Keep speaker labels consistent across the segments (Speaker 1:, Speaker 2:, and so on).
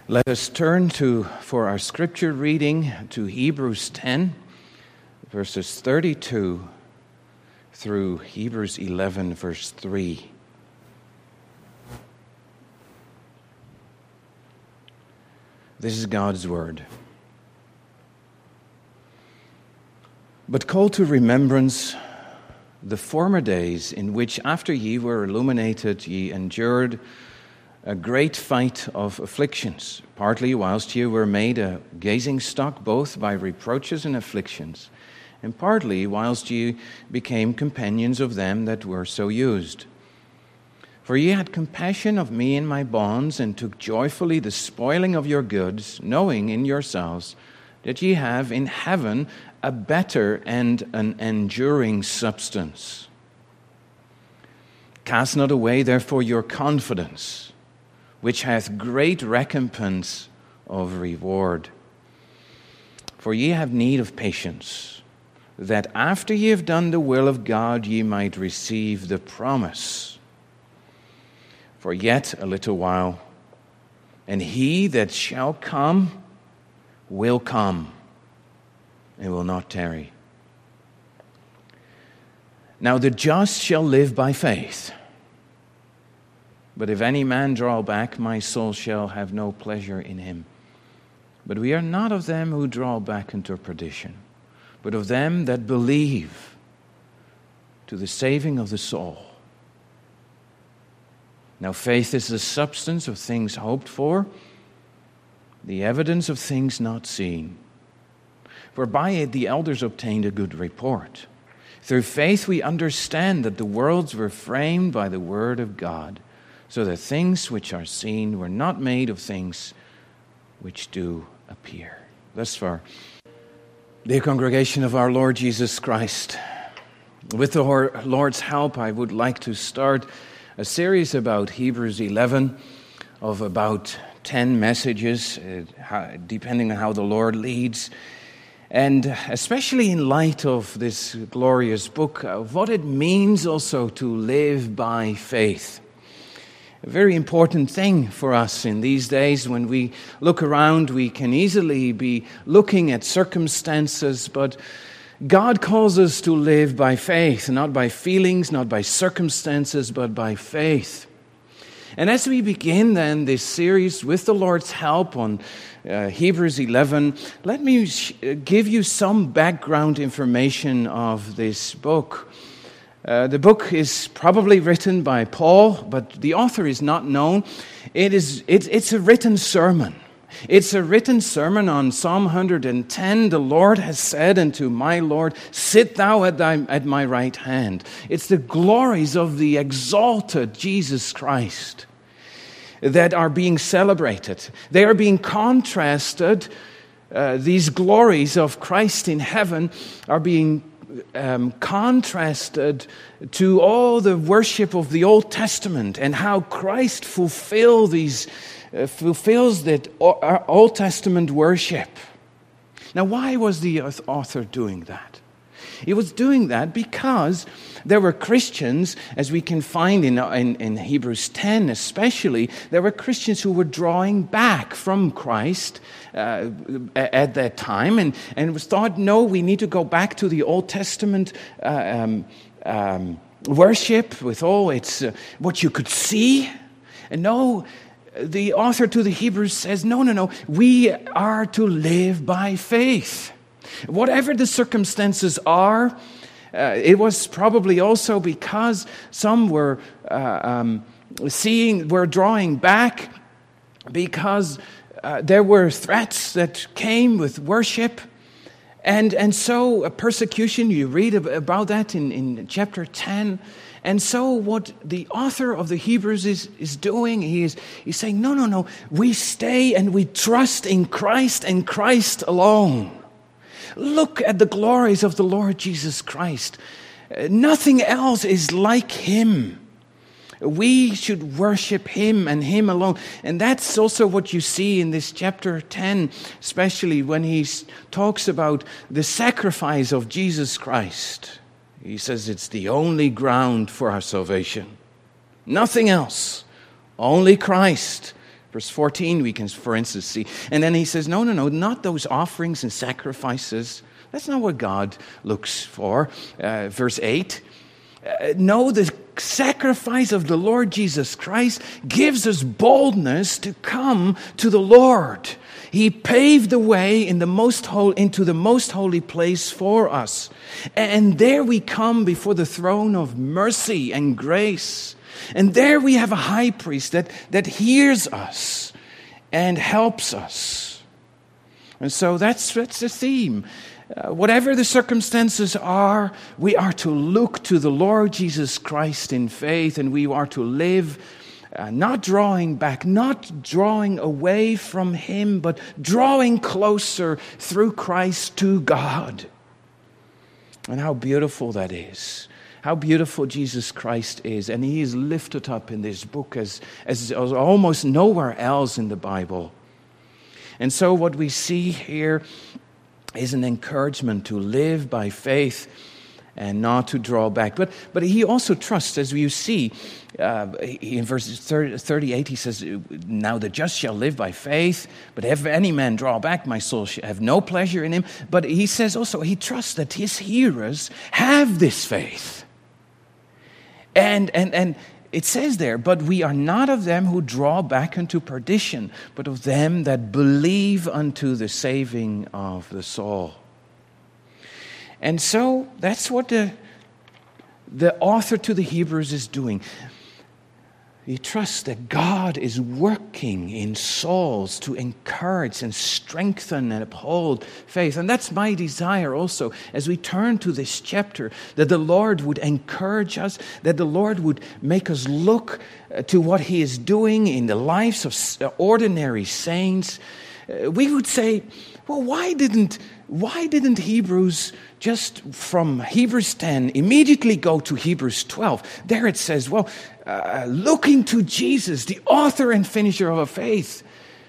Speaker 1: Let us turn for our scripture reading to Hebrews 10, verses 32 through Hebrews 11, verse 3. This is God's word. But call to remembrance the former days in which, after ye were illuminated, ye endured a great fight of afflictions, partly whilst ye were made a gazing stock both by reproaches and afflictions, and partly whilst ye became companions of them that were so used. For ye had compassion of me in my bonds, and took joyfully the spoiling of your goods, knowing in yourselves that ye have in heaven a better and an enduring substance. Cast not away therefore your confidence, which hath great recompense of reward. For ye have need of patience, that after ye have done the will of God, ye might receive the promise. For yet a little while, and he that shall come will come, and will not tarry. Now the just shall live by faith. But if any man draw back, my soul shall have no pleasure in him. But we are not of them who draw back into perdition, but of them that believe to the saving of the soul. Now faith is the substance of things hoped for, the evidence of things not seen. For by it the elders obtained a good report. Through faith we understand that the worlds were framed by the word of God, so that things which are seen were not made of things which do appear. Thus far, dear congregation of our Lord Jesus Christ, with the Lord's help, I would like to start a series about Hebrews 11 of about 10 messages, depending on how the Lord leads. And especially in light of this glorious book, of what it means also to live by faith. A very important thing for us in these days. When we look around, we can easily be looking at circumstances, but God calls us to live by faith, not by feelings, not by circumstances, but by faith. And as we begin then this series with the Lord's help on Hebrews 11, let me give you some background information of this book. The book is probably written by Paul, but the author is not known. It's a written sermon. It's a written sermon on Psalm 110. The Lord has said unto my Lord, sit thou at my right hand. It's the glories of the exalted Jesus Christ that are being celebrated. They are being contrasted. These glories of Christ in heaven are being contrasted to all the worship of the Old Testament and how Christ fulfills that Old Testament worship. Now, why was the author doing that? He was doing that because there were Christians, as we can find in Hebrews 10 especially, there were Christians who were drawing back from Christ at that time and was thought, no, we need to go back to the Old Testament worship with all its what you could see. And no, the author to the Hebrews says, no, we are to live by faith. Whatever the circumstances are, it was probably also because some were drawing back because there were threats that came with worship. And so a persecution, you read about that in chapter 10. And so what the author of the Hebrews is doing, he's saying, no, we stay and we trust in Christ and Christ alone. Look at the glories of the Lord Jesus Christ. Nothing else is like Him. We should worship Him and Him alone. And that's also what you see in this chapter 10, especially when he talks about the sacrifice of Jesus Christ. He says it's the only ground for our salvation. Nothing else. Only Christ. Verse 14, we can, for instance, see. And then he says, no, not those offerings and sacrifices. That's not what God looks for. Verse 8, no, the sacrifice of the Lord Jesus Christ gives us boldness to come to the Lord. He paved the way into the most holy place for us. And there we come before the throne of mercy and grace. And there we have a high priest that hears us and helps us. And so that's the theme. Whatever the circumstances are, we are to look to the Lord Jesus Christ in faith, and we are to live not drawing back, not drawing away from Him, but drawing closer through Christ to God. And how beautiful that is. How beautiful Jesus Christ is. And He is lifted up in this book as almost nowhere else in the Bible. And so what we see here is an encouragement to live by faith and not to draw back. But he also trusts, as you see, in verse 38, he says, now the just shall live by faith, but if any man draw back, my soul shall have no pleasure in him. But he says also, he trusts that his hearers have this faith. And it says there, but we are not of them who draw back unto perdition, but of them that believe unto the saving of the soul. And so that's what the author to the Hebrews is doing. He trusts that God is working in souls to encourage and strengthen and uphold faith. And that's my desire also as we turn to this chapter, that the Lord would encourage us, that the Lord would make us look to what He is doing in the lives of ordinary saints. We would say, well, why didn't Hebrews just from Hebrews 10 immediately go to Hebrews 12? There it says, well, looking to Jesus, the author and finisher of our faith.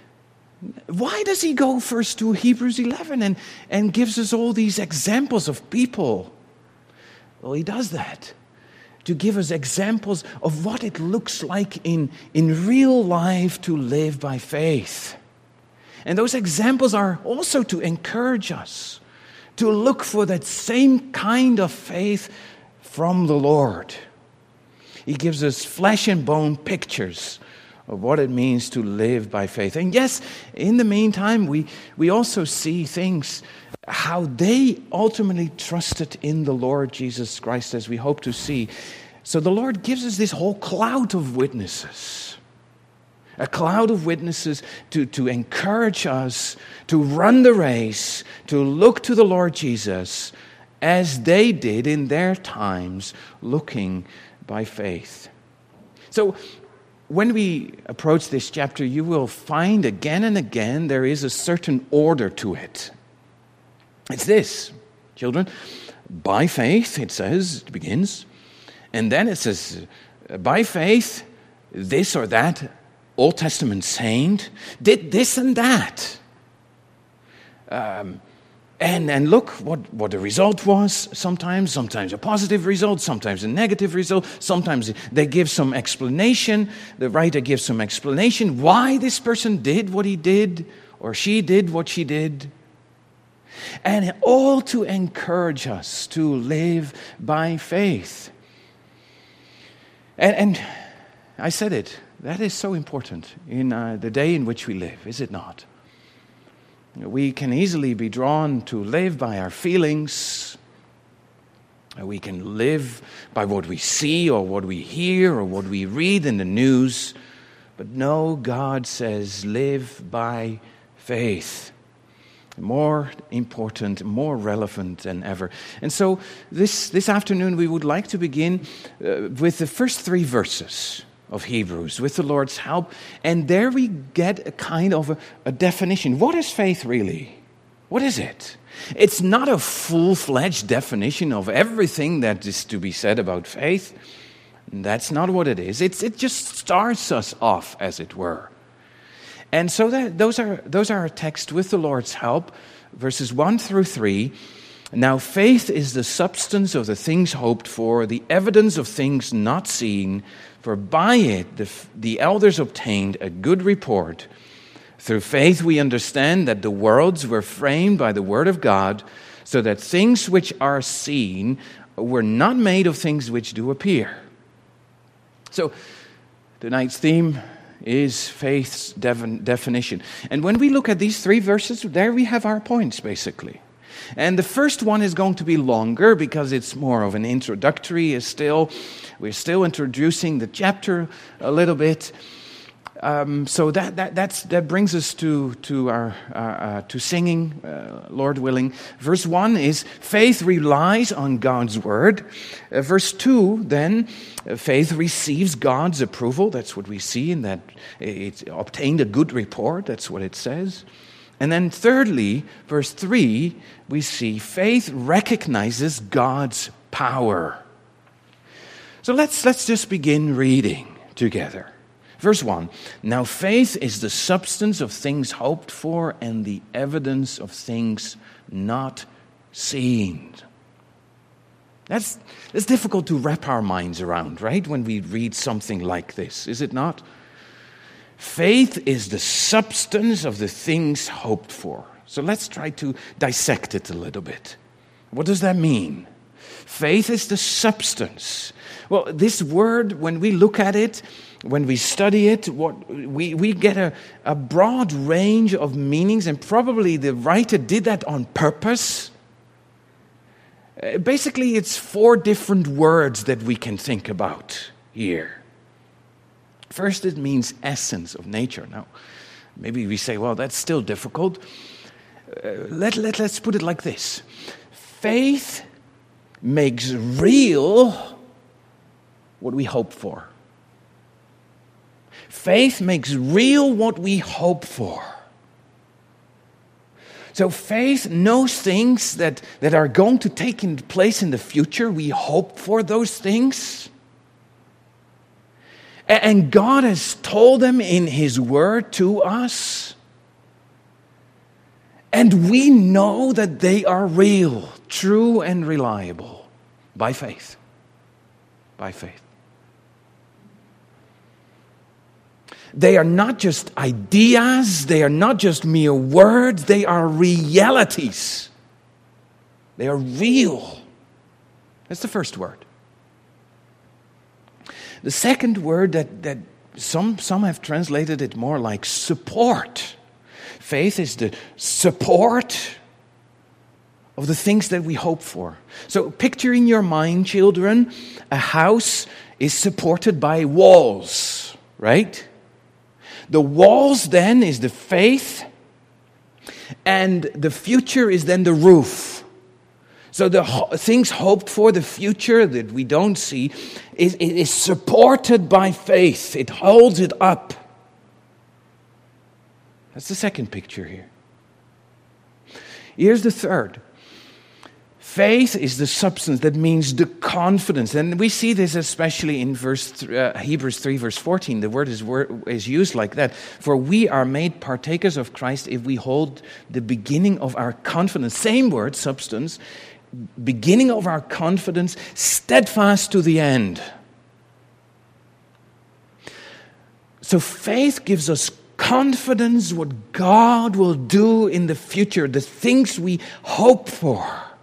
Speaker 1: Why does he go first to Hebrews 11 and gives us all these examples of people? Well, he does that to give us examples of what it looks like in real life to live by faith. And those examples are also to encourage us to look for that same kind of faith from the Lord. He gives us flesh and bone pictures of what it means to live by faith. And yes, in the meantime, we also see things, how they ultimately trusted in the Lord Jesus Christ, as we hope to see. So the Lord gives us this whole cloud of witnesses. A cloud of witnesses to encourage us to run the race, to look to the Lord Jesus as they did in their times, looking by faith. So when we approach this chapter, you will find again and again there is a certain order to it. It's this, children, by faith, it says, it begins, and then it says, by faith, this or that Old Testament saint did this and that. And look what the result was sometimes a positive result, sometimes a negative result, sometimes they give some explanation, the writer gives some explanation why this person did what he did or she did what she did. And all to encourage us to live by faith. And I said it, that is so important in the day in which we live, is it not? We can easily be drawn to live by our feelings. We can live by what we see or what we hear or what we read in the news. But no, God says live by faith. More important, more relevant than ever. And so this afternoon we would like to begin with the first 3 verses of Hebrews, with the Lord's help. And there we get a kind of a definition. What is faith really? What is it? It's not a full-fledged definition of everything that is to be said about faith. That's not what it is. It just starts us off, as it were. And so those are our texts with the Lord's help, verses 1 through 3. Now faith is the substance of the things hoped for, the evidence of things not seen, for by it the elders obtained a good report. Through faith we understand that the worlds were framed by the word of God, so that things which are seen were not made of things which do appear. So, tonight's theme is faith's definition. And when we look at these three verses, there we have our points, basically. And the first one is going to be longer because it's more of an introductory. We're still introducing the chapter a little bit. So that brings us to singing, Lord willing. Verse 1 is faith relies on God's word. Verse 2, then, faith receives God's approval. That's what we see in that it obtained a good report. That's what it says. And then thirdly, verse 3, we see faith recognizes God's power. So let's just begin reading together. Verse 1, now faith is the substance of things hoped for and the evidence of things not seen. That's difficult to wrap our minds around, right? When we read something like this, is it not? Faith is the substance of the things hoped for. So let's try to dissect it a little bit. What does that mean? Faith is the substance. Well, this word, when we look at it, when we study it, we get a broad range of meanings, and probably the writer did that on purpose. Basically, it's 4 different words that we can think about here. First, it means essence of nature. Now, maybe we say, well, that's still difficult. Let's put it like this. Faith makes real what we hope for. Faith makes real what we hope for. So faith knows things that are going to take place in the future. We hope for those things. And God has told them in His Word to us. And we know that they are real, true, and reliable by faith. By faith. They are not just ideas, they are not just mere words, they are realities. They are real. That's the first word. The second word that some have translated it more like support. Faith is the support of the things that we hope for. So picture in your mind, children, a house is supported by walls, right? The walls then is the faith, and the future is then the roof. So the things hoped for, the future that we don't see, is supported by faith. It holds it up. That's the second picture here. Here's the third. Faith is the substance, that means the confidence. And we see this especially in Hebrews 3, verse 14. The word is used like that. For we are made partakers of Christ if we hold the beginning of our confidence. Same word, substance. Beginning of our confidence, steadfast to the end. So faith gives us confidence what God will do in the future, the things we hope for.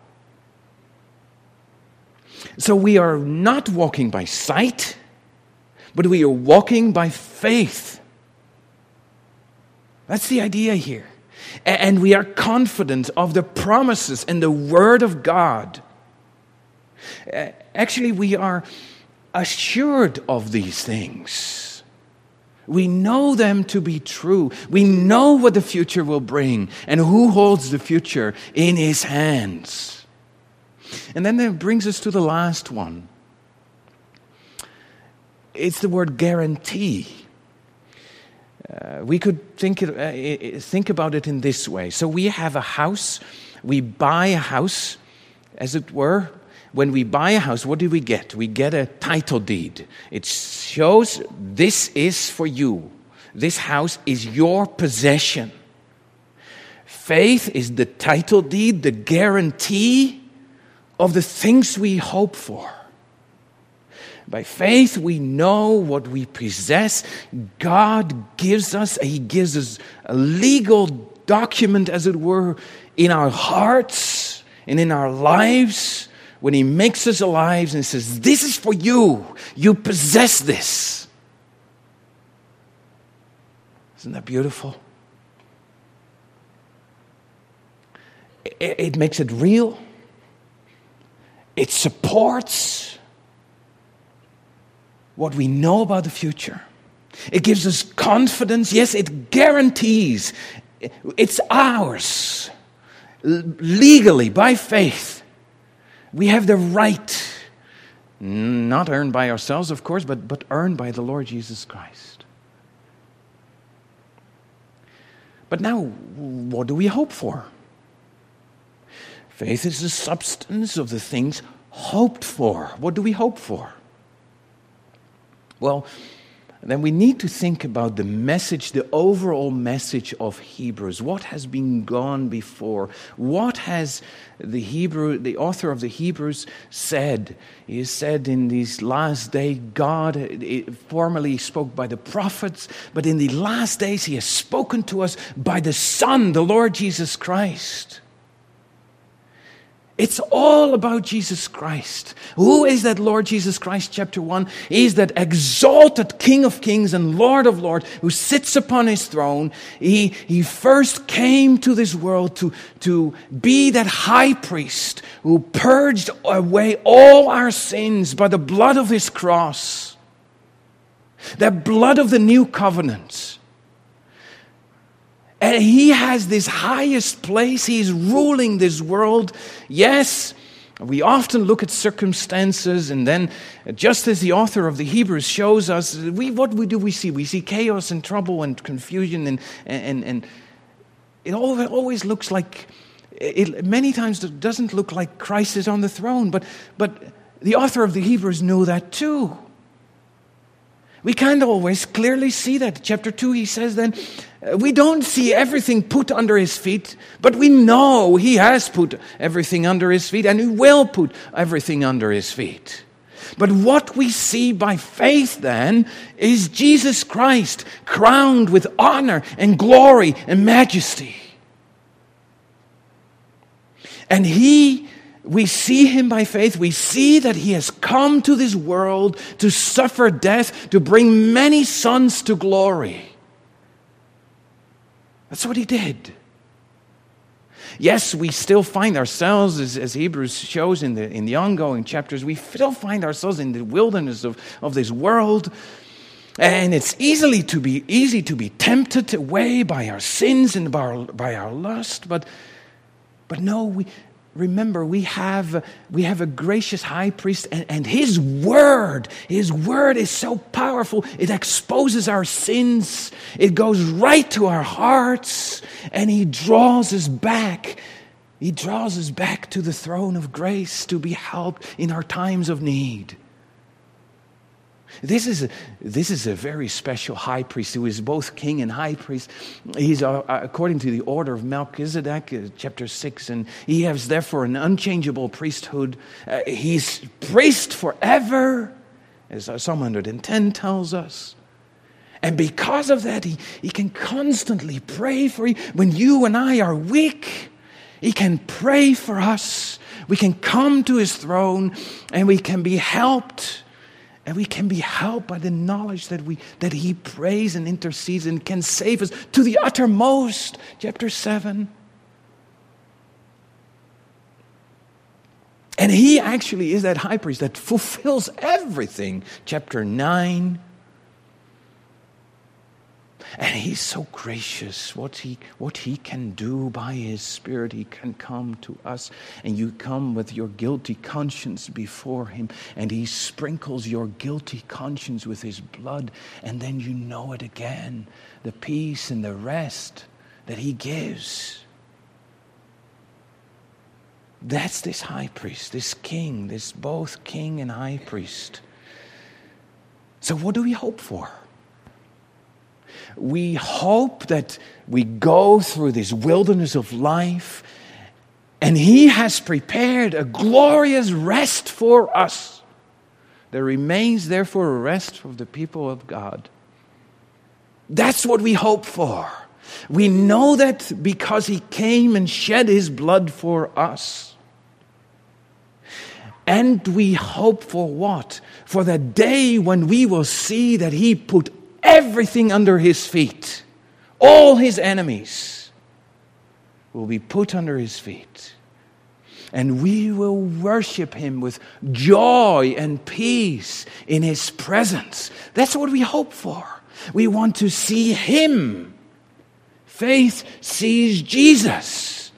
Speaker 1: So we are not walking by sight, but we are walking by faith. That's the idea here. And we are confident of the promises and the Word of God. Actually, we are assured of these things. We know them to be true. We know what the future will bring and who holds the future in His hands. And then that brings us to the last one. It's the word guarantee. We could think about it in this way. So we have a house. We buy a house, as it were. When we buy a house, what do we get? We get a title deed. It shows this is for you. This house is your possession. Faith is the title deed, the guarantee of the things we hope for. By faith, we know what we possess. God gives us, He gives us a legal document, as it were, in our hearts and in our lives, when He makes us alive and says, this is for you. You possess this. Isn't that beautiful? It makes it real. It supports what we know about the future. It gives us confidence. Yes, it guarantees it's ours. Legally, by faith, we have the right, not earned by ourselves, of course, but earned by the Lord Jesus Christ. But now, what do we hope for? Faith is the substance of the things hoped for. What do we hope for? Well, then we need to think about the message, the overall message of Hebrews. What has been gone before? What has the author of the Hebrews said? He said in these last days, God formerly spoke by the prophets, but in the last days He has spoken to us by the Son, the Lord Jesus Christ. It's all about Jesus Christ. Who is that Lord Jesus Christ? Chapter 1. He is that exalted King of kings and Lord of lords who sits upon His throne. He first came to this world to be that high priest who purged away all our sins by the blood of His cross. The blood of the new covenant. And He has this highest place. He's ruling this world. Yes, we often look at circumstances, and then, just as the author of the Hebrews shows us, what do we see? We see chaos and trouble and confusion, and it always looks like, many times it doesn't look like Christ is on the throne, but the author of the Hebrews knew that too. We can't always clearly see that. Chapter 2, he says then, we don't see everything put under His feet, but we know He has put everything under His feet, and He will put everything under His feet. But what we see by faith then is Jesus Christ crowned with honor and glory and majesty. And we see Him by faith. We see that He has come to this world to suffer death, to bring many sons to glory. That's what He did. Yes, we still find ourselves, as Hebrews shows in the ongoing chapters, we still find ourselves in the wilderness of this world. And it's easy to be tempted away by our sins and by our lust. But no, remember, we have a gracious high priest, and His word is so powerful. It exposes our sins. It goes right to our hearts, and He draws us back. He draws us back to the throne of grace to be helped in our times of need. This is a very special high priest who is both king and high priest. He's according to the order of Melchizedek, chapter 6, and he has therefore an unchangeable priesthood. He's priest forever, as Psalm 110 tells us. And because of that, he can constantly pray for you. When you and I are weak, He can pray for us. We can come to His throne, and we can be helped. And we can be helped by the knowledge that He prays and intercedes and can save us to the uttermost. Chapter 7. And He actually is that high priest that fulfills everything. Chapter 9. And He's so gracious. What he can do by His Spirit, He can come to us. And you come with your guilty conscience before Him, and He sprinkles your guilty conscience with His blood, and then you know it again. The peace and the rest that He gives. That's this high priest, this king, this both king and high priest. So what do we hope for? We hope that we go through this wilderness of life, and He has prepared a glorious rest for us. There remains therefore a rest for the people of God. That's what we hope for. We know that because He came and shed His blood for us. And we hope for what? For the day when we will see that He put everything under His feet. All His enemies will be put under His feet. And we will worship Him with joy and peace in His presence. That's what we hope for. We want to see Him. Faith sees Jesus.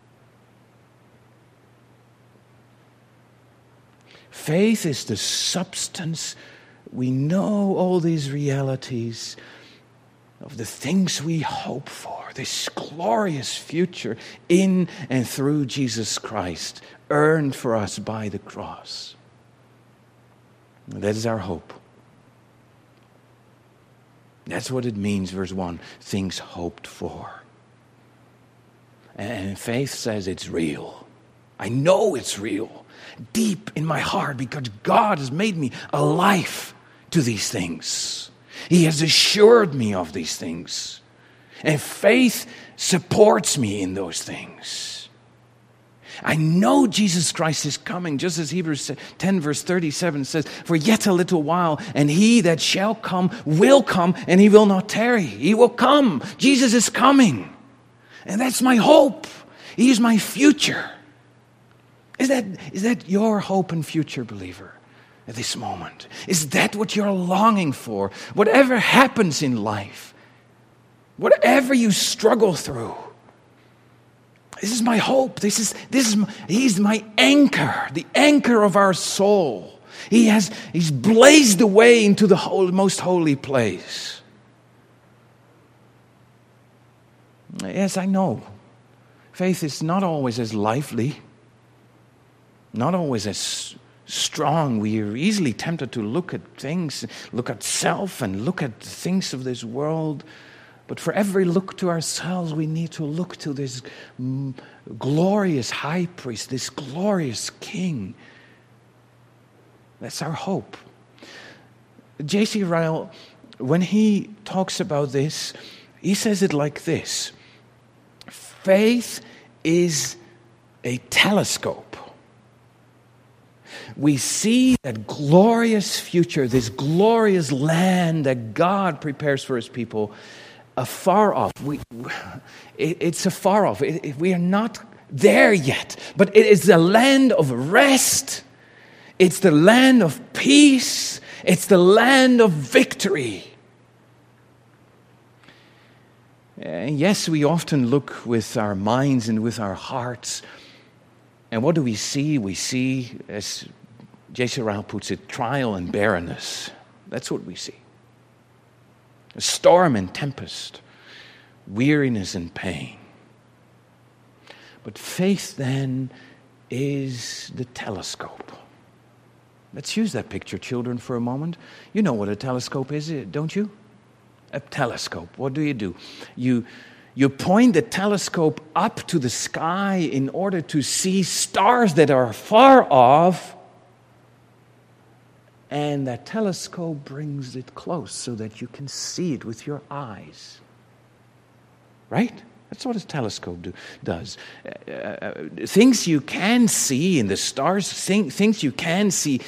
Speaker 1: Faith is the substance. We know all these realities of the things we hope for, this glorious future in and through Jesus Christ, earned for us by the cross. That is our hope. That's what it means, verse 1, things hoped for. And faith says it's real. I know it's real, deep in my heart, because God has made me alive to these things. He has assured me of these things. And faith supports me in those things. I know Jesus Christ is coming, just as Hebrews 10 verse 37 says, for yet a little while, and He that shall come will come, and He will not tarry. He will come. Jesus is coming. And that's my hope. He is my future. Is that your hope and future, believer, at this moment? Is that what you're longing for? Whatever happens in life, whatever you struggle through, this is my hope. He's my anchor, the anchor of our soul. He's blazed the way into the most holy place. Yes, I know. Faith is not always as lively, not always as strong. We are easily tempted to look at things, look at self, and look at things of this world. But for every look to ourselves, we need to look to this glorious high priest, this glorious king. That's our hope. J.C. Ryle, when he talks about this, he says it like this. Faith is a telescope. We see that glorious future, this glorious land that God prepares for His people, afar off. It's afar off. We are not there yet. But it is the land of rest. It's the land of peace. It's the land of victory. Yes, we often look with our minds and with our hearts. And what do we see? We see, as J.C. Ryle puts it, trial and barrenness. That's what we see. A storm and tempest, weariness and pain. But faith then is the telescope. Let's use that picture, children, for a moment. You know what a telescope is, don't you? A telescope. What do? You point the telescope up to the sky in order to see stars that are far off. And that telescope brings it close so that you can see it with your eyes. Right? That's what a telescope does. Things you can see in the stars, things you can see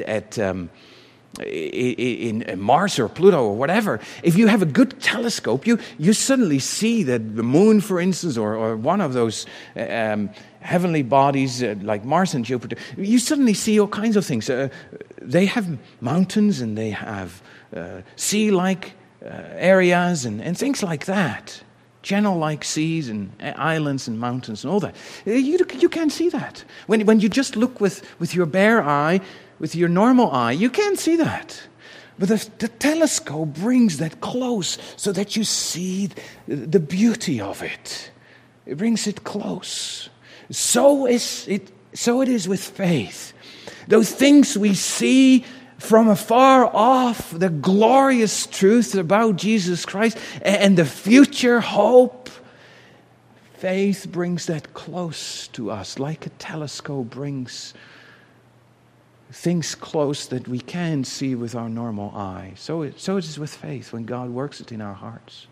Speaker 1: in Mars or Pluto or whatever. If you have a good telescope, you suddenly see that the moon, for instance, or one of those heavenly bodies like Mars and Jupiter, you suddenly see all kinds of things. They have mountains and they have sea-like areas and things like that. Channel-like seas and islands and mountains and all that. You can't see that. When you just look with your bare eye, with your normal eye, you can't see that. But the telescope brings that close so that you see the beauty of it. It brings it close. So it is with faith. Those things we see from afar off the glorious truth about Jesus Christ and the future hope, faith brings that close to us, like a telescope brings things close that we can't see with our normal eye. So it is with faith when God works it in our hearts.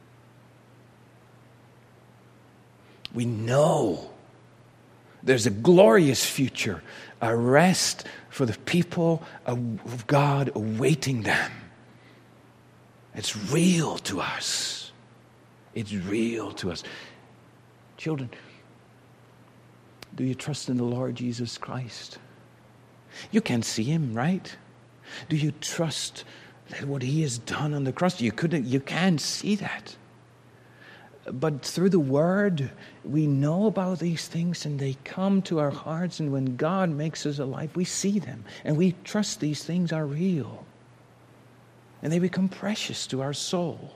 Speaker 1: We know there's a glorious future, a rest for the people of God awaiting them. It's real to us. It's real to us. Children, do you trust in the Lord Jesus Christ? You can't see Him, right? Do you trust that what He has done on the cross? You can't see that. But through the Word, we know about these things and they come to our hearts, and when God makes us alive, we see them and we trust these things are real. And they become precious to our soul.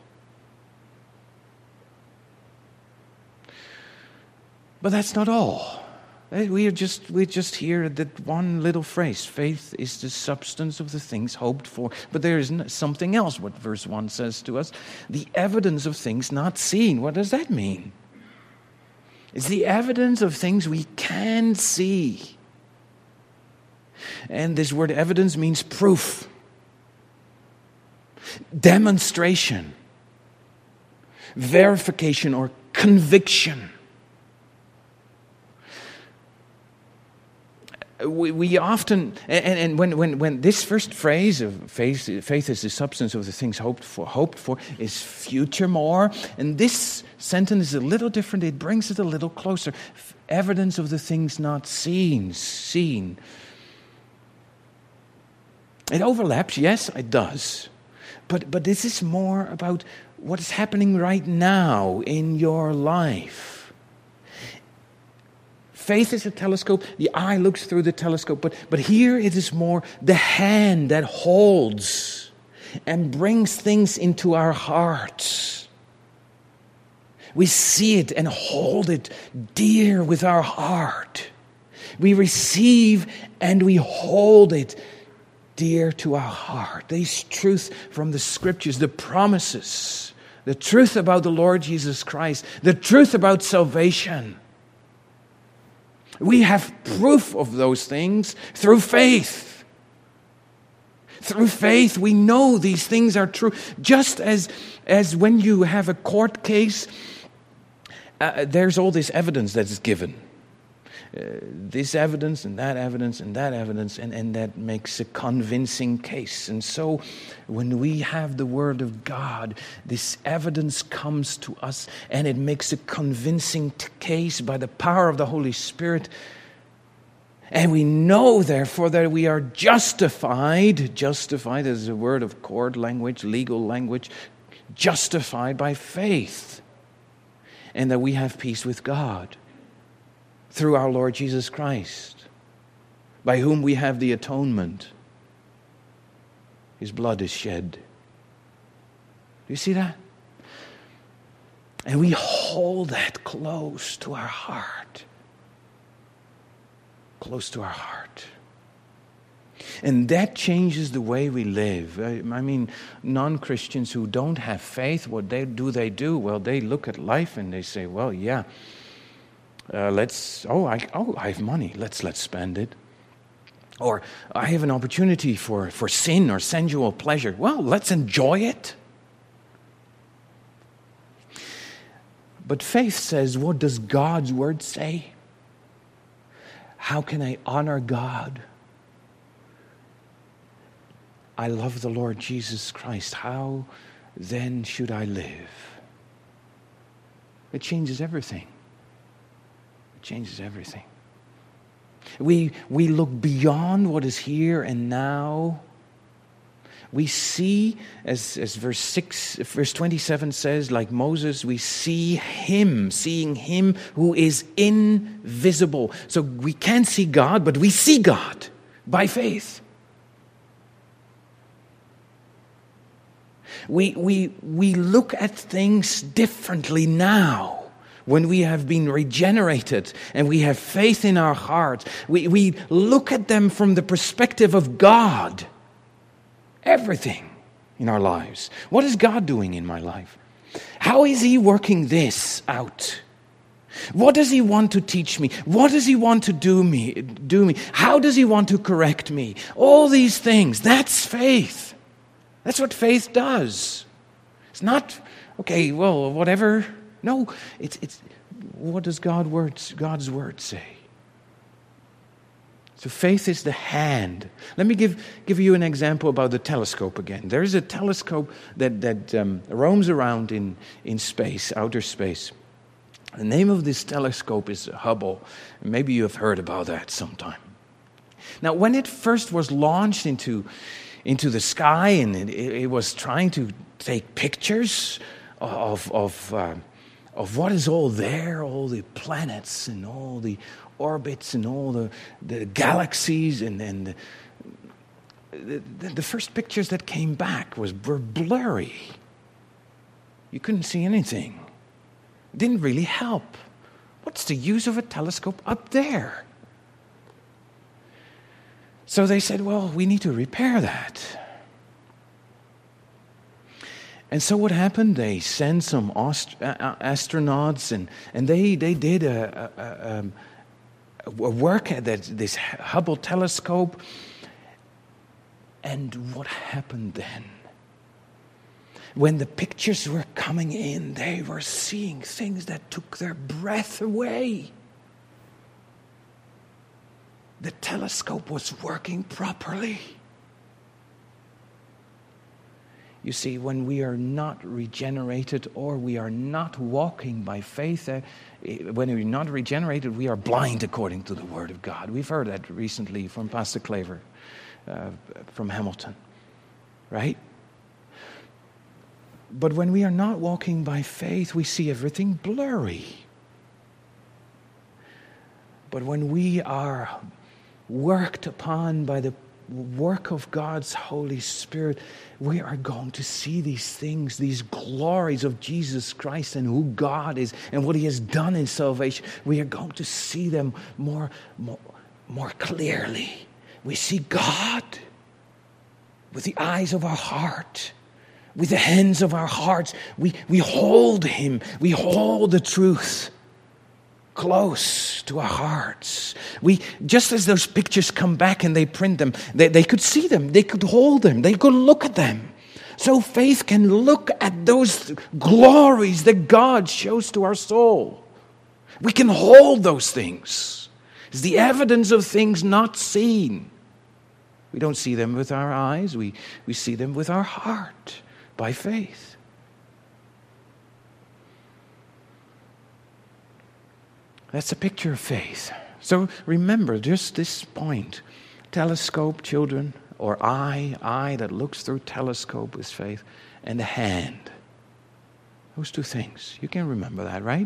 Speaker 1: But that's not all. We just hear that one little phrase, faith is the substance of the things hoped for. But there is something else, what verse 1 says to us. The evidence of things not seen. What does that mean? It's the evidence of things we can see. And this word evidence means proof, demonstration, verification, or conviction. We often, and when this first phrase of faith is the substance of the things hoped for is future more, and this sentence is a little different. It brings it a little closer. Evidence of the things not seen. It overlaps, yes, it does, but this is more about what is happening right now in your life. Faith is a telescope. The eye looks through the telescope. But here it is more the hand that holds and brings things into our hearts. We see it and hold it dear with our heart. We receive and we hold it dear to our heart. These truths from the Scriptures, the promises, the truth about the Lord Jesus Christ, the truth about salvation. We have proof of those things through faith. Through faith, we know these things are true. Just as when you have a court case, there's all this evidence that is given. This evidence and that evidence and that evidence, and that makes a convincing case. And so when we have the Word of God, this evidence comes to us and it makes a convincing case by the power of the Holy Spirit. And we know, therefore, that we are justified. Justified is a word of court language, legal language. Justified by faith. And that we have peace with God through our Lord Jesus Christ, by whom we have the atonement. His blood is shed. Do you see that? And we hold that close to our heart. Close to our heart. And that changes the way we live. I mean, non-Christians who don't have faith, what they do? Well, they look at life and they say, well, yeah, I have money. Let's spend it. Or I have an opportunity for sin or sensual pleasure. Well, let's enjoy it. But faith says, what does God's Word say? How can I honor God? I love the Lord Jesus Christ. How then should I live? It changes everything. Changes everything. We look beyond what is here and now. We see, as verse 27 says, like Moses, we see Him, seeing Him who is invisible. So we can't see God, but we see God by faith. We look at things differently now. When we have been regenerated and we have faith in our hearts, we look at them from the perspective of God. Everything in our lives. What is God doing in my life? How is He working this out? What does He want to teach me? What does He want to do me? How does He want to correct me? All these things. That's faith. That's what faith does. It's not, okay, well, whatever. No, it's what does God's word say? So faith is the hand. Let me give you an example about the telescope again. There is a telescope that roams around in space, outer space. The name of this telescope is Hubble. Maybe you have heard about that sometime. Now, when it first was launched into the sky and it was trying to take pictures of what is all there, all the planets and all the orbits and all the galaxies, and the first pictures that came back were blurry. You couldn't see anything. It didn't really help. What's the use of a telescope up there? So they said, well, we need to repair that. And so what happened? They sent some astronauts, and they did a work at this Hubble telescope. And what happened then? When the pictures were coming in, they were seeing things that took their breath away. The telescope was working properly. You see, when we are not regenerated or we are not walking by faith, when we're not regenerated, we are blind according to the Word of God. We've heard that recently from Pastor Claver from Hamilton, right? But when we are not walking by faith, we see everything blurry. But when we are worked upon by the work of God's Holy Spirit, we are going to see these things, these glories of Jesus Christ and who God is and what He has done in salvation. We are going to see them more clearly. We see God with the eyes of our heart. With the hands of our hearts, we hold Him. We hold the truth close to our hearts. Just as those pictures come back and they print them, they could see them. They could hold them. They could look at them. So faith can look at those glories that God shows to our soul. We can hold those things. It's the evidence of things not seen. We don't see them with our eyes. We see them with our heart. By faith. That's a picture of faith. So remember just this point. Telescope, children, or eye that looks through telescope is faith, and the hand. Those two things. You can remember that, right?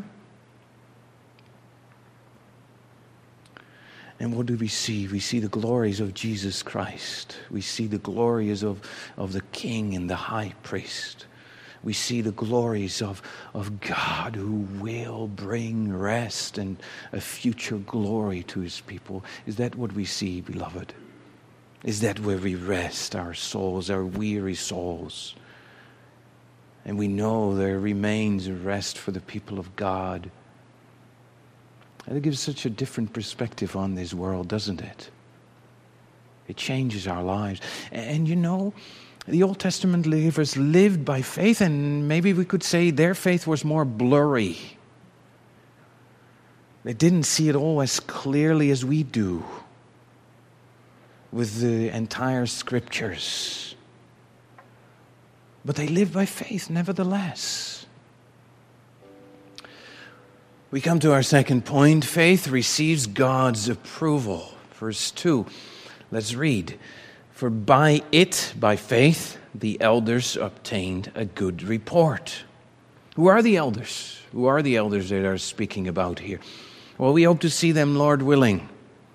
Speaker 1: And what do we see? We see the glories of Jesus Christ. We see the glories of the King and the High Priest. We see the glories of God who will bring rest and a future glory to His people. Is that what we see, beloved? Is that where we rest our souls, our weary souls? And we know there remains a rest for the people of God. It gives such a different perspective on this world, doesn't it? It changes our lives. And you know, the Old Testament believers lived by faith, and maybe we could say their faith was more blurry. They didn't see it all as clearly as we do with the entire Scriptures. But they lived by faith nevertheless. We come to our second point. Faith receives God's approval. Verse 2. Let's read. For by faith, the elders obtained a good report. Who are the elders? Who are the elders that are speaking about here? Well, we hope to see them, Lord willing.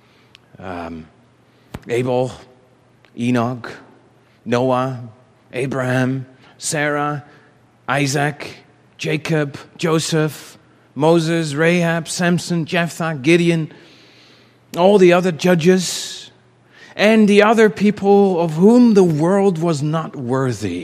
Speaker 1: Abel, Enoch, Noah, Abraham, Sarah, Isaac, Jacob, Joseph, Moses, Rahab, Samson, Jephthah, Gideon, all the other judges. and the other people of whom the world was not worthy.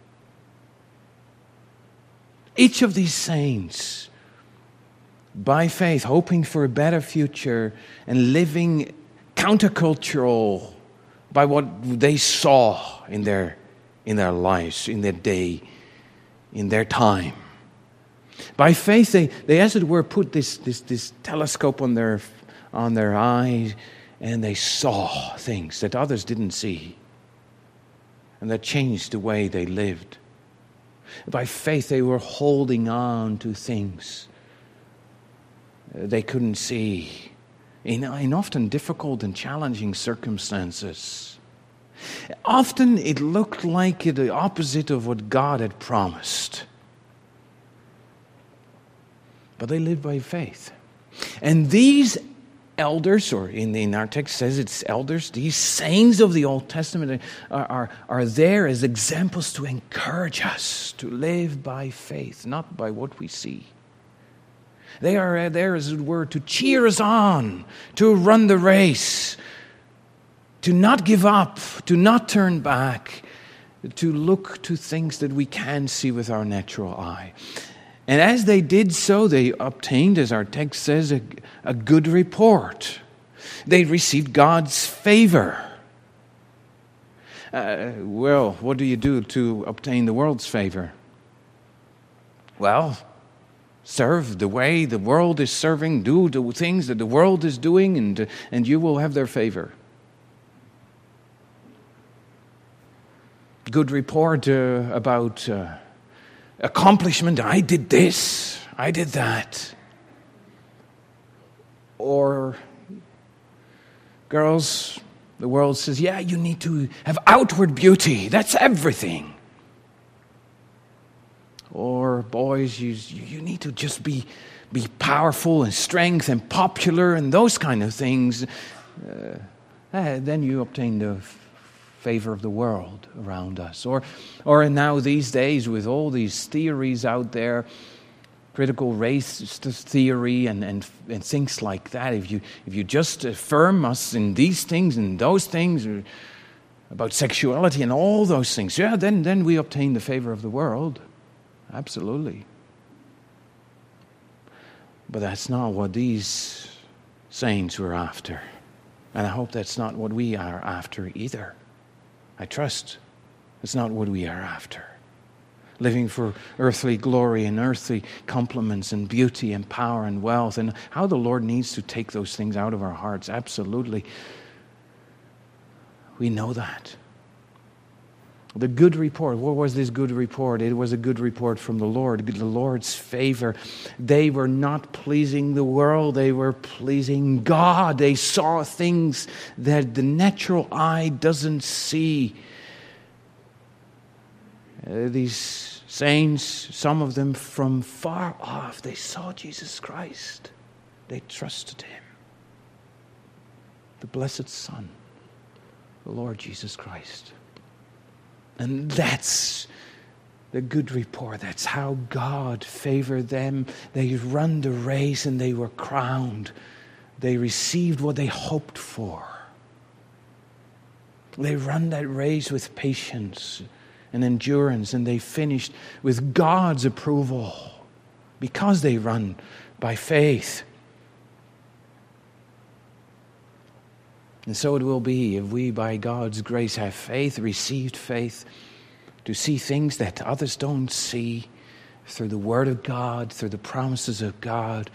Speaker 1: Each of these saints, by faith, hoping for a better future and living countercultural by what they saw in their lives, in their day, in their time. By faith, they as it were, put this telescope on their eyes, and they saw things that others didn't see, and that changed the way they lived. By faith, they were holding on to things they couldn't see in often difficult and challenging circumstances. Often it looked like the opposite of what God had promised. But they lived by faith. And these elders, or in our text says it's elders, these saints of the Old Testament are there as examples to encourage us to live by faith, not by what we see. They are there, as it were, to cheer us on, to run the race, to not give up, to not turn back, to look to things that we can see with our natural eye. And as they did so, they obtained, as our text says, a good report. They received God's favor. Well, what do you do to obtain the world's favor? Well, serve the way the world is serving, do the things that the world is doing, and you will have their favor. Good report about accomplishment. I did this, I did that. Or girls, the world says, yeah, you need to have outward beauty. That's everything. Or boys, you need to just be powerful and strength and popular and those kind of things. Then you obtain the favor of the world around us. Or now these days, with all these theories out there, critical race theory and things like that, if you just affirm us in these things and those things, about sexuality and all those things, yeah, then we obtain the favor of the world. Absolutely. But that's not what these saints were after. And I hope that's not what we are after either. I trust it's not what we are after. Living for earthly glory and earthly compliments and beauty and power and wealth, and how the Lord needs to take those things out of our hearts. Absolutely. We know that. The good report, what was this good report? It was a good report from the Lord, the Lord's favor. They were not pleasing the world, they were pleasing God. They saw things that the natural eye doesn't see. These saints, some of them from far off, they saw Jesus Christ. They trusted Him. The blessed Son, the Lord Jesus Christ. And that's the good report. That's how God favored them. They run the race and they were crowned. They received what they hoped for. They run that race with patience and endurance, and they finished with God's approval because they run by faith. And so it will be if we, by God's grace, have faith, received faith, to see things that others don't see through the Word of God, through the promises of God.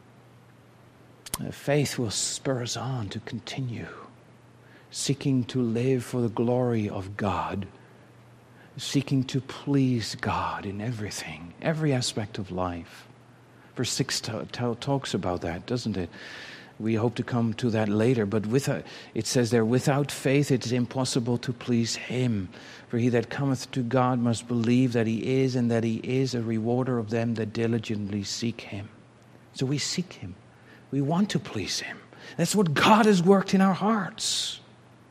Speaker 1: Faith will spur us on to continue seeking to live for the glory of God, seeking to please God in everything, every aspect of life. Verse 6 talks about that, doesn't it? We hope to come to that later, but it says there, without faith it is impossible to please Him. For he that cometh to God must believe that He is, and that He is a rewarder of them that diligently seek Him. So we seek Him. We want to please Him. That's what God has worked in our hearts.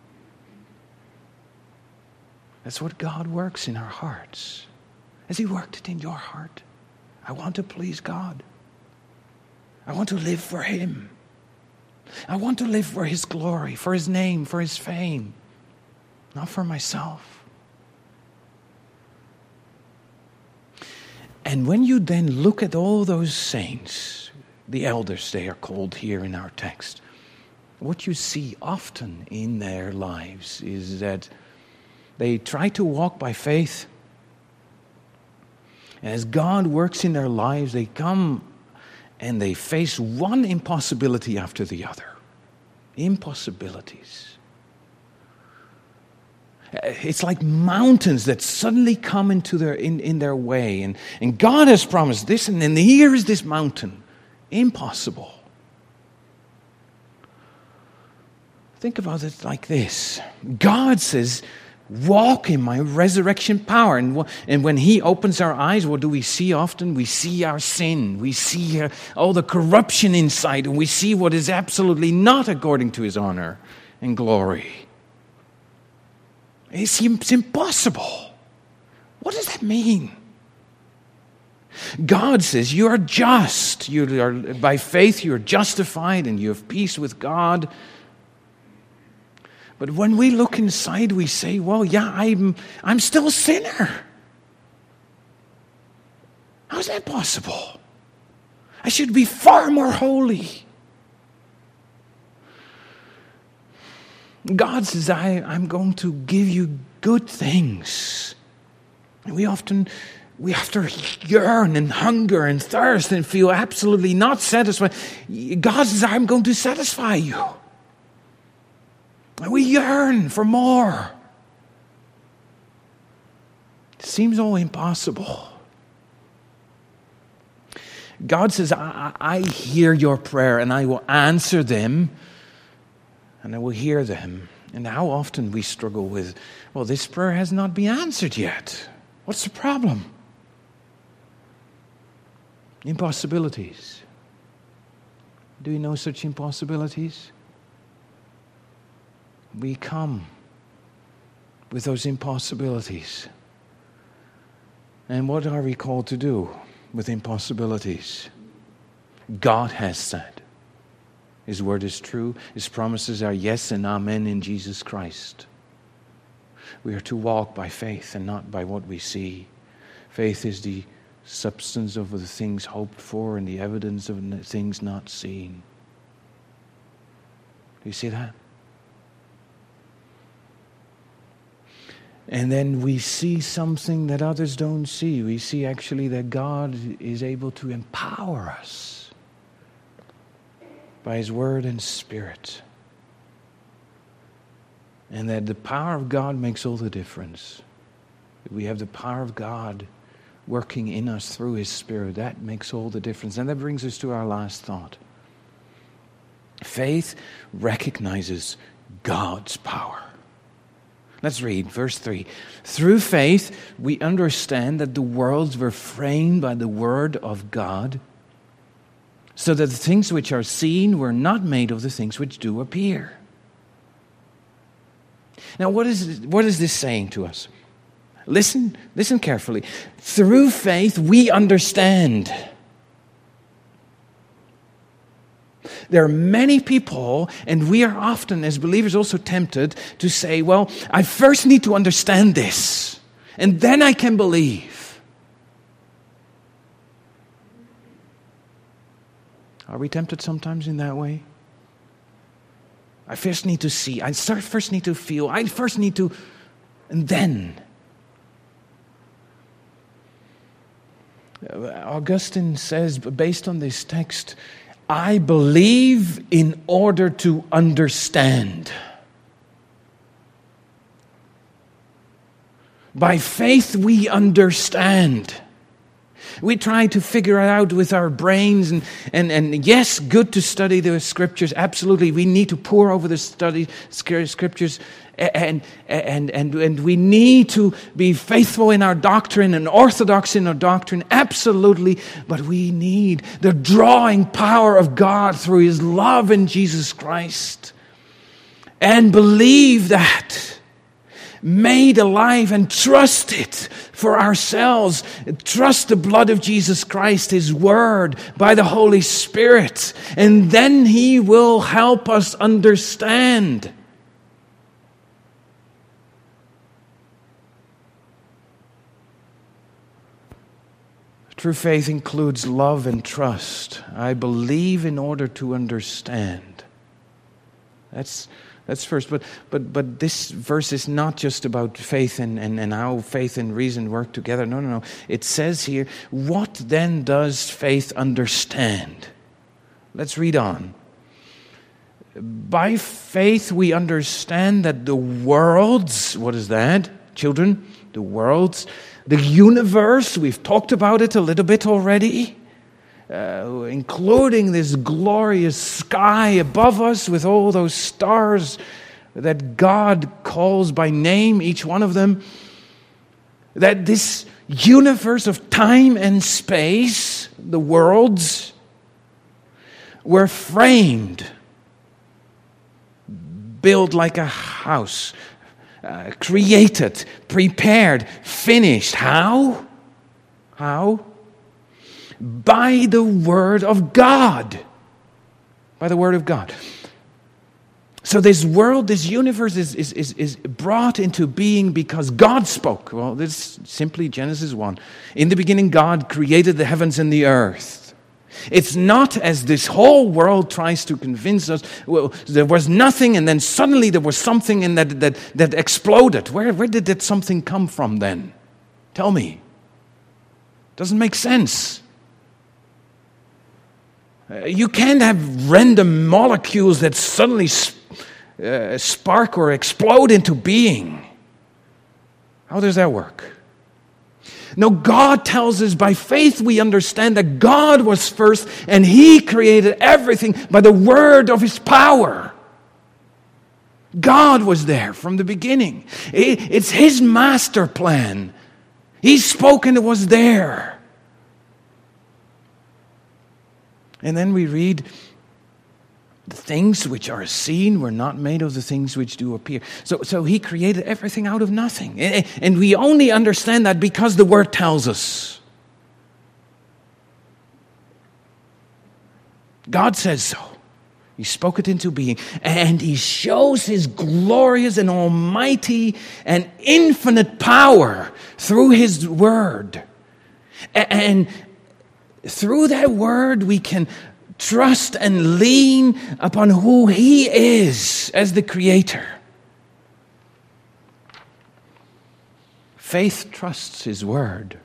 Speaker 1: That's what God works in our hearts. Has He worked it in your heart? I want to please God. I want to live for Him. I want to live for His glory, for His name, for His fame, not for myself. And when you then look at all those saints, the elders they are called here in our text, what you see often in their lives is that they try to walk by faith. And as God works in their lives, they come and they face one impossibility after the other. Impossibilities. It's like mountains that suddenly come into in their way. And God has promised this, and then here is this mountain. Impossible. Think about it like this. God says, walk in my resurrection power. And when He opens our eyes, what do we see often? We see our sin. We see all the corruption inside. And we see what is absolutely not according to His honor and glory. It's impossible. What does that mean? God says you are just. You are, by faith you are justified and you have peace with God. But when we look inside, we say, well, yeah, I'm still a sinner. How's that possible? I should be far more holy. God says, I'm going to give you good things. And we often yearn and hunger and thirst and feel absolutely not satisfied. God says, I'm going to satisfy you. And we yearn for more. It seems all impossible. God says, I hear your prayer and I will answer them and I will hear them. And how often we struggle with, well, this prayer has not been answered yet. What's the problem? Impossibilities. Do you know such impossibilities? We come with those impossibilities. And what are we called to do with impossibilities? God has said. His word is true. His promises are yes and amen in Jesus Christ. We are to walk by faith and not by what we see. Faith is the substance of the things hoped for and the evidence of the things not seen. Do you see that? And then we see something that others don't see. We see actually that God is able to empower us by His Word and Spirit. And that the power of God makes all the difference. We have the power of God working in us through His Spirit. That makes all the difference. And that brings us to our last thought. Faith recognizes God's power. Let's read verse 3. Through faith, we understand that the worlds were framed by the word of God, so that the things which are seen were not made of the things which do appear. Now, what is this saying to us? Listen carefully. Through faith, we understand. There are many people, and we are often, as believers, also tempted to say, well, I first need to understand this, and then I can believe. Are we tempted sometimes in that way? I first need to see, I first need to feel, I first need to, and then. Augustine says, based on this text, I believe in order to understand. By faith we understand. We try to figure it out with our brains, and yes, good to study the Scriptures. Absolutely, we need to pore over the Scriptures, and we need to be faithful in our doctrine and orthodox in our doctrine. Absolutely, but we need the drawing power of God through His love in Jesus Christ, and believe that. made alive, and trust it for ourselves. Trust the blood of Jesus Christ, His Word, by the Holy Spirit, and then He will help us understand. True faith includes love and trust. I believe in order to understand. That's first. But this verse is not just about faith and how faith and reason work together. No. It says here, what then does faith understand? Let's read on. By faith we understand that the worlds, what is that, children? The worlds, the universe, we've talked about it a little bit already, including this glorious sky above us with all those stars that God calls by name, each one of them, that this universe of time and space, the worlds, were framed, built like a house, created, prepared, finished. How? By the Word of God. By the Word of God. So this world, this universe is brought into being because God spoke. Well, this is simply Genesis 1. In the beginning, God created the heavens and the earth. It's not as this whole world tries to convince us, well, there was nothing and then suddenly there was something and that exploded. Where did that something come from then? Tell me. Doesn't make sense. You can't have random molecules that suddenly spark or explode into being. How does that work? No, God tells us by faith we understand that God was first and He created everything by the word of His power. God was there from the beginning. It's His master plan. He spoke and it was there. And then we read, the things which are seen were not made of the things which do appear. So He created everything out of nothing. And we only understand that because the Word tells us. God says so. He spoke it into being. And He shows His glorious and almighty and infinite power through His Word. And through that Word we can trust and lean upon who He is as the Creator. Faith trusts His Word.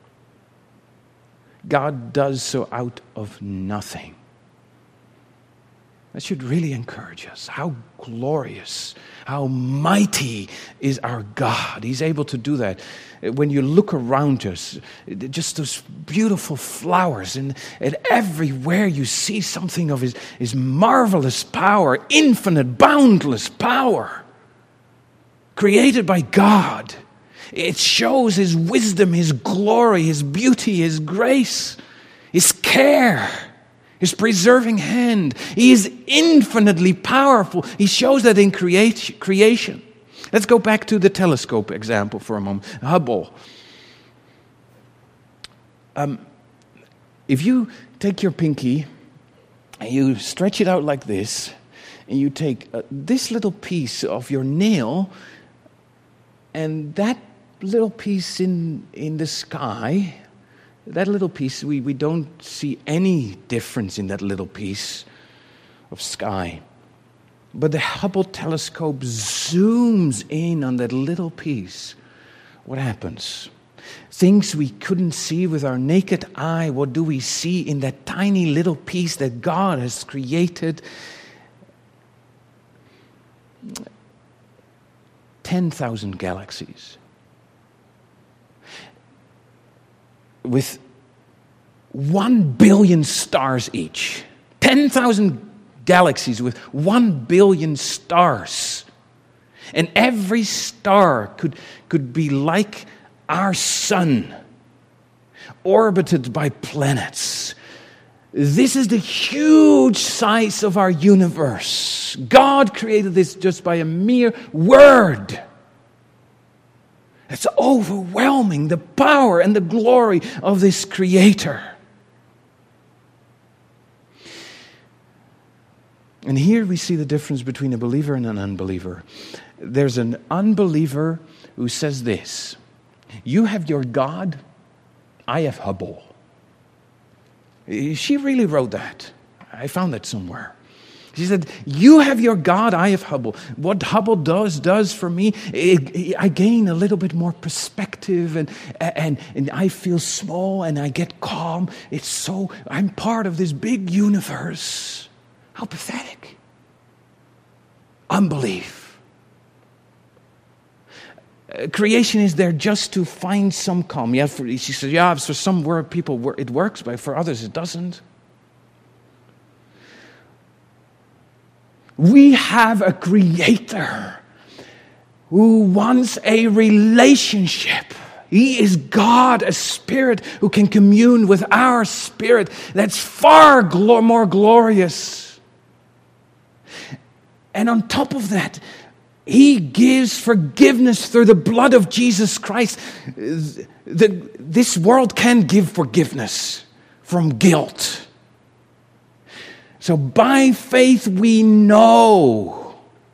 Speaker 1: God does so out of nothing. That should really encourage us. How glorious, how mighty is our God. He's able to do that. When you look around us, just those beautiful flowers, and everywhere you see something of His marvelous power, infinite, boundless power, created by God. It shows His wisdom, His glory, His beauty, His grace, His care, His preserving hand. He is infinitely powerful. He shows that in creation. Let's go back to the telescope example for a moment. Hubble. If you take your pinky and you stretch it out like this, and you take this little piece of your nail and that little piece in the sky, that little piece, we don't see any difference in that little piece of sky. But the Hubble telescope zooms in on that little piece. What happens? Things we couldn't see with our naked eye, what do we see in that tiny little piece that God has created? 10,000 galaxies. With 1 billion stars each. 10,000 galaxies with 1 billion stars. And every star could be like our sun, orbited by planets. This is the huge size of our universe. God created this just by a mere word. It's overwhelming, the power and the glory of this Creator. And here we see the difference between a believer and an unbeliever. There's an unbeliever who says this: you have your God, I have Hubble. She really wrote that. I found that somewhere. She said, you have your God, I have Hubble. What Hubble does for me, I gain a little bit more perspective and I feel small and I get calm. I'm part of this big universe. How pathetic. Unbelief. Creation is there just to find some calm. She said, for some people it works, but for others it doesn't. We have a Creator who wants a relationship. He is God, a spirit who can commune with our spirit. That's far more glorious. And on top of that, He gives forgiveness through the blood of Jesus Christ. This world can give forgiveness from guilt. So by faith we know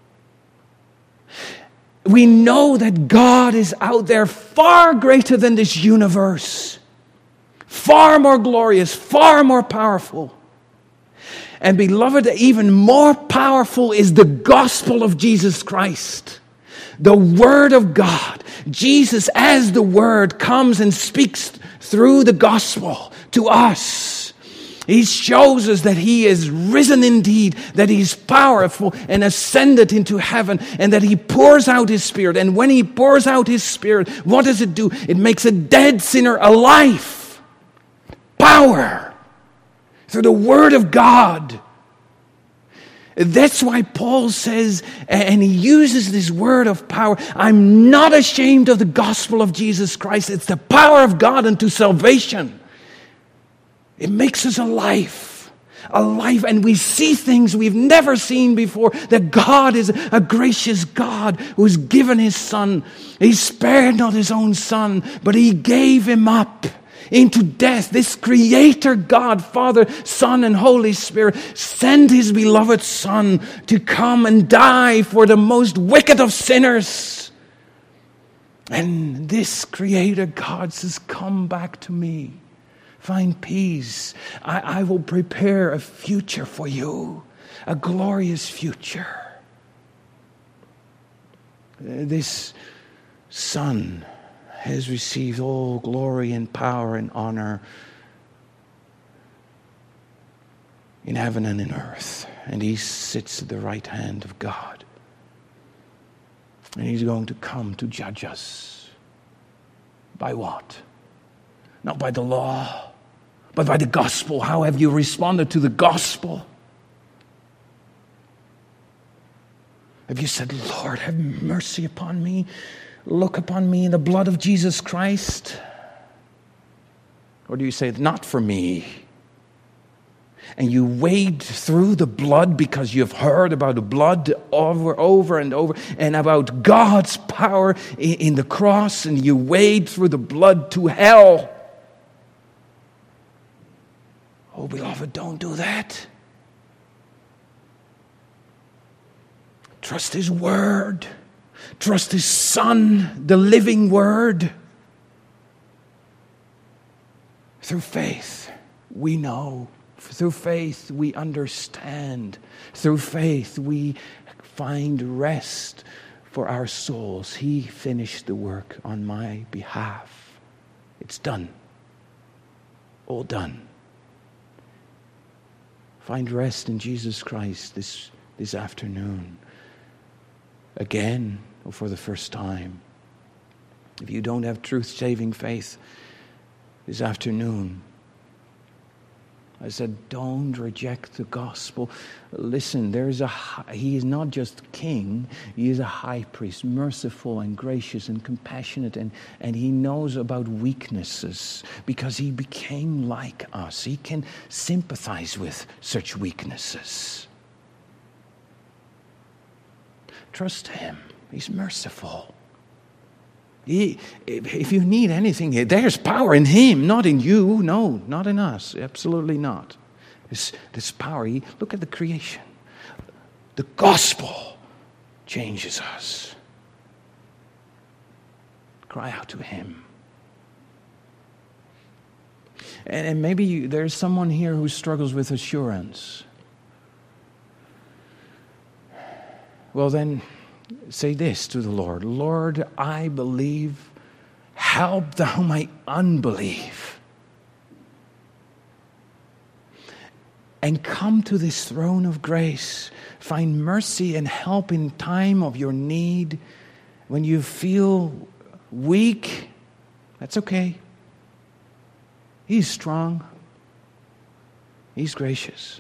Speaker 1: that God is out there far greater than this universe, far more glorious, far more powerful. And beloved, even more powerful is the gospel of Jesus Christ, the Word of God. Jesus as the Word comes and speaks through the gospel to us. He shows us that He is risen indeed, that He's powerful and ascended into heaven, and that He pours out His Spirit. And when He pours out His Spirit, what does it do? It makes a dead sinner alive. Power through the Word of God. That's why Paul says, and he uses this word of power, I'm not ashamed of the gospel of Jesus Christ. It's the power of God unto salvation. It makes us alive, and we see things we've never seen before, that God is a gracious God who has given His Son. He spared not His own Son, but He gave Him up into death. This Creator God, Father, Son, and Holy Spirit, sent His beloved Son to come and die for the most wicked of sinners. And this Creator God says, come back to me. Find peace. I will prepare a future for you, a glorious future. This Son has received all glory and power and honor in heaven and in earth. And He sits at the right hand of God. And He's going to come to judge us. By what? Not by the law, but by the gospel. How have you responded to the gospel? Have you said, Lord, have mercy upon me? Look upon me in the blood of Jesus Christ? Or do you say, not for me? And you wade through the blood because you've heard about the blood over and over, and about God's power in the cross, and you wade through the blood to hell. Oh, beloved, don't do that. Trust His Word. Trust His Son, the living Word. Through faith, we know. Through faith, we understand. Through faith, we find rest for our souls. He finished the work on my behalf. It's done. All done. Find rest in Jesus Christ this afternoon. Again, or for the first time. If you don't have truth-saving faith this afternoon, I said, don't reject the gospel. Listen, He is not just king, He is a high priest, merciful and gracious and compassionate, and He knows about weaknesses because He became like us. He can sympathize with such weaknesses. Trust Him. He's merciful. If you need anything, there's power in Him, not in you. No, not in us. Absolutely not. This power, look at the creation. The gospel changes us. Cry out to Him. And maybe there's someone here who struggles with assurance. Well, then say this to the Lord. Lord, I believe. Help thou my unbelief. And come to this throne of grace. Find mercy and help in time of your need. When you feel weak, that's okay. He's strong. He's gracious.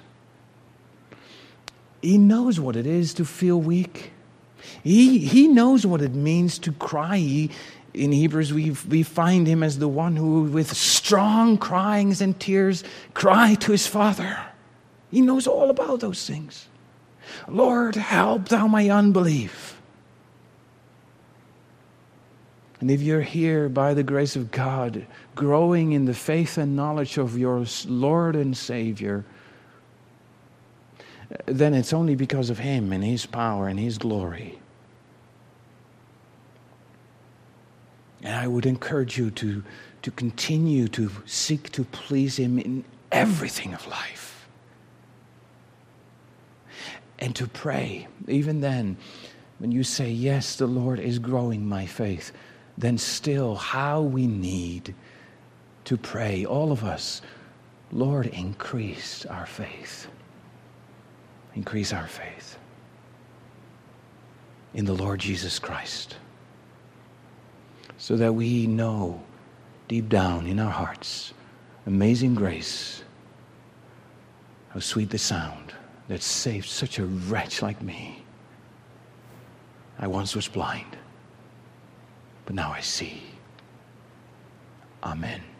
Speaker 1: He knows what it is to feel weak. He knows what it means to cry. In Hebrews, we find Him as the one who, with strong cryings and tears, cried to His Father. He knows all about those things. Lord, help thou my unbelief. And if you're here by the grace of God, growing in the faith and knowledge of your Lord and Savior, then it's only because of Him and His power and His glory. And I would encourage you to continue to seek to please Him in everything of life. And to pray, even then, when you say, yes, the Lord is growing my faith, then still how we need to pray, all of us, Lord, increase our faith. Increase our faith in the Lord Jesus Christ, so that we know deep down in our hearts, amazing grace, how sweet the sound that saved such a wretch like me. I once was blind, but now I see. Amen.